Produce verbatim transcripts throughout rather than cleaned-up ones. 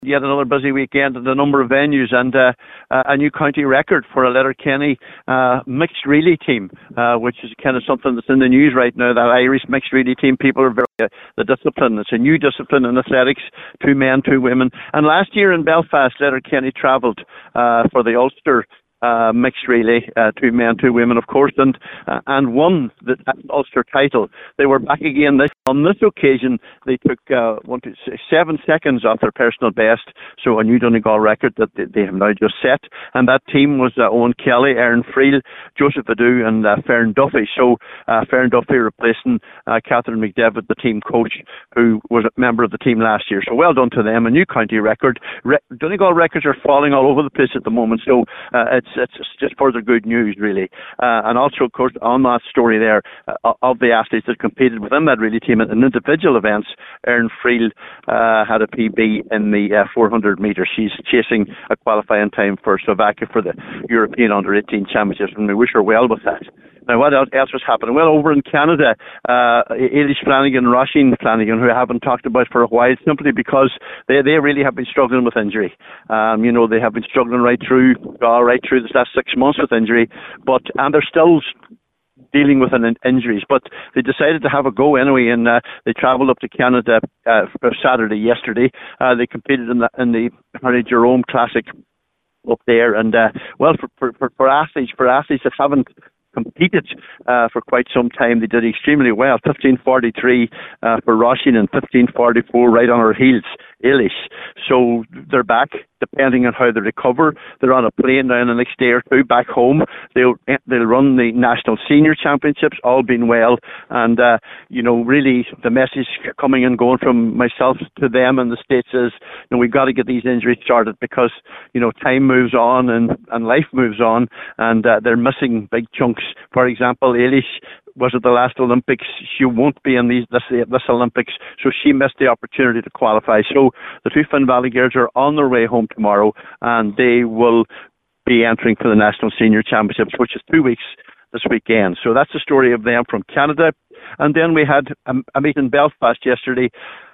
Yet another busy weekend at a number of venues, and uh, a new county record for a Letterkenny uh, mixed relay team, uh, which is kind of something that's in the news right now. That Irish mixed relay team, people are very uh, the discipline. It's a new discipline in athletics, two men, two women. And last year in Belfast, Letterkenny travelled uh, for the Ulster Uh, mixed relay, uh, two men, two women, of course, and uh, and won the Ulster title. They were back again this on this occasion. They took uh, one to seven seconds off their personal best, so a new Donegal record that they, they have now just set. And that team was uh, Owen Kelly, Aaron Friel, Joseph Adu, and uh, Fern Duffy. So uh, Fern Duffy replacing uh, Catherine McDevitt, the team coach, who was a member of the team last year. So well done to them. A new county record. Re- Donegal records are falling all over the place at the moment. So uh, it's It's just further good news, really. Uh, and also, of course, on that story there, uh, of the athletes that competed within that relay team in individual events, Erin Friel uh, had a P B in the uh, four hundred metres. She's chasing a qualifying time for Slovakia for the European under eighteen Championships, and we wish her well with that. Now, what else was happening? Well, over in Canada, uh, Eilish Flanagan and Roisin Flanagan, who I haven't talked about for a while, simply because they, they really have been struggling with injury. Um, you know, they have been struggling right through, uh, right through this last six months with injury, but and they're still dealing with an injuries. But they decided to have a go anyway, and uh, they travelled up to Canada uh, for Saturday yesterday. Uh, they competed in the in the Harry Jerome Classic up there, and uh, well, for, for for athletes, for athletes that haven't competed uh, for quite some time, they did extremely well. fifteen forty-three uh, for Roisin and fifteen forty-four right on her heels, Eilish. So they're back, depending on how they recover. They're on a plane now in the next day or two back home. They'll they'll run the National Senior Championships, all being well. And, uh, you know, really the message coming and going from myself to them in the States is, you know, we've got to get these injuries started because, you know, time moves on and, and life moves on, and uh, they're missing big chunks. For example, Eilish was at the last Olympics. She won't be in these this, this Olympics, so she missed the opportunity to qualify. So the two Finn Valley girls are on their way home tomorrow, and they will be entering for the National Senior Championships, which is two weeks this weekend. So that's the story of them from Canada. And then we had a, a meet in Belfast yesterday,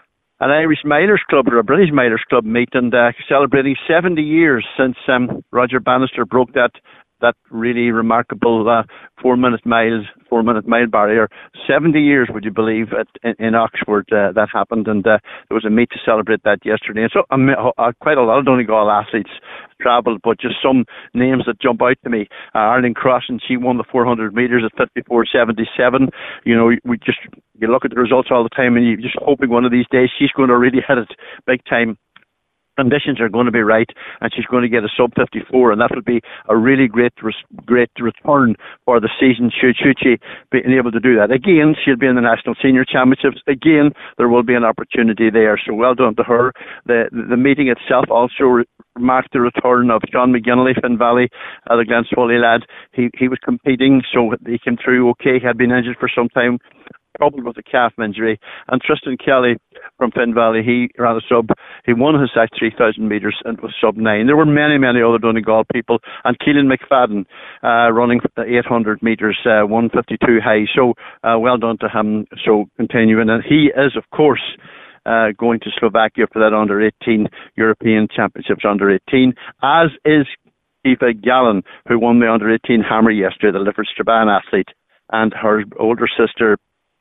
an Irish Milers Club or a British Milers Club meet, and uh, celebrating seventy years since um, Roger Bannister broke that that really remarkable uh, four-minute miles, four-minute mile barrier. seventy years, would you believe, at, in, in Oxford uh, that happened, and uh, there was a meet to celebrate that yesterday. And so um, uh, quite a lot of Donegal athletes travelled, but just some names that jump out to me. Uh, Arlene Crossan, she won the four hundred metres at fifty-four seventy-seven. You know, we just, you look at the results all the time, and you're just hoping one of these days she's going to really hit it big time. Conditions are going to be right, and she's going to get a sub fifty-four, and that will be a really great great return for the season should, should she be able to do that. Again, she'll be in the National Senior Championships. Again, there will be an opportunity there, so well done to her. The the meeting itself also re- marked the return of Sean McGinley, Finn Valley, uh, the Glen Swolly lad. He, he was competing, so he came through okay. He had been injured for some time, troubled with a calf injury. And Tristan Kelly from Finn Valley, he ran a sub, he won his sack three thousand metres and was sub nine. There were many, many other Donegal people, and Keelan McFadden uh, running the eight hundred metres, uh, one fifty-two high. So uh, well done to him. So continuing, and he is, of course, Uh, going to Slovakia for that under eighteen European Championships under eighteen, as is Aoife Gallen, who won the under eighteen hammer yesterday, the Lifford Strabane athlete, and her older sister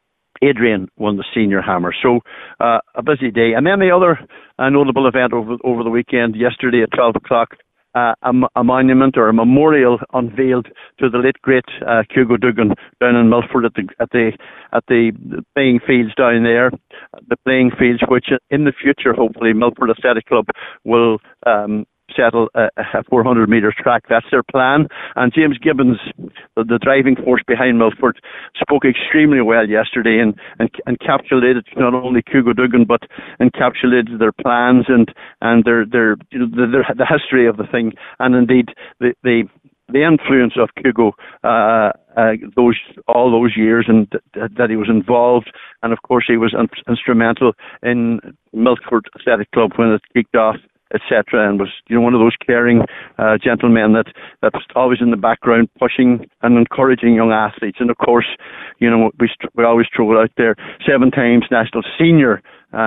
Adrian won the senior hammer. So uh, a busy day. And then the other uh, notable event over over the weekend, yesterday at twelve o'clock, uh, a, a monument or a memorial unveiled to the late great uh, Hugo Duggan down in Milford at the at the at the playing fields down there. The playing fields, which in the future, hopefully, Milford Athletic Club will um, settle a, a four hundred metre track. That's their plan. And James Gibbons, the, the driving force behind Milford, spoke extremely well yesterday and, and encapsulated not only Hugo Duggan but encapsulated their plans and and their their you know the, their, the history of the thing, and indeed the the, the influence of Hugo uh, uh, those all those years, and th- that he was involved, and of course he was un- instrumental in Milford Athletic Club when it kicked off, et cetera, and was, you know, one of those caring uh, gentlemen that that's always in the background, pushing and encouraging young athletes. And of course, you know, we st- we always throw it out there: seven times national senior um,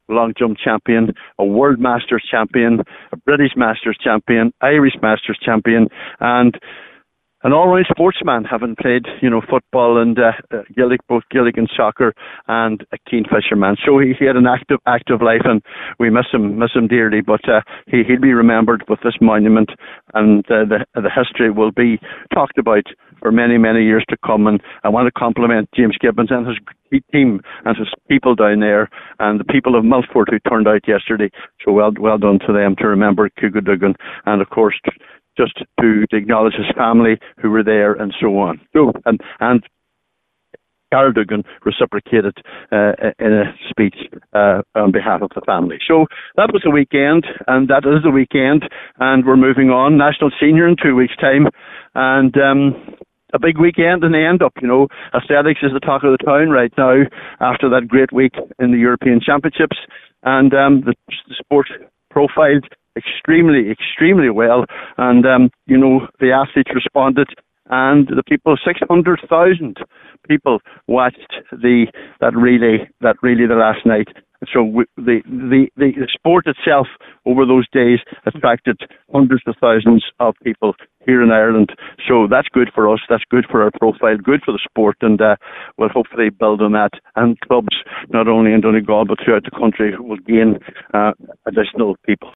long jump champion, a World Masters champion, a British Masters champion, Irish Masters champion, and an all-round sportsman, having played, you know, football and uh, uh, Gaelic, both Gaelic and soccer, and a keen fisherman. So he, he had an active, active life, and we miss him, miss him dearly. But uh, he, he'll be remembered with this monument, and uh, the the history will be talked about for many, many years to come. And I want to compliment James Gibbons and his team and his people down there, and the people of Milford who turned out yesterday. So well, well done to them to remember Cúige Duggan, and of course, just to acknowledge his family who were there, and so on. So, and, and Carol Duggan reciprocated uh, in a speech uh, on behalf of the family. So that was the weekend, and that is the weekend, and we're moving on. National Senior in two weeks' time, and um, a big weekend in the end up, you know. Athletics is the talk of the town right now after that great week in the European Championships, and um, the, the sport profiled extremely, extremely well, and um, you know, the athletes responded, and the people, six hundred thousand people watched the that relay, that relay the last night. So we, the, the the the sport itself over those days attracted hundreds of thousands of people here in Ireland. So that's good for us. That's good for our profile. Good for the sport, and uh, we'll hopefully build on that. And clubs, not only in Donegal but throughout the country, will gain uh, additional people.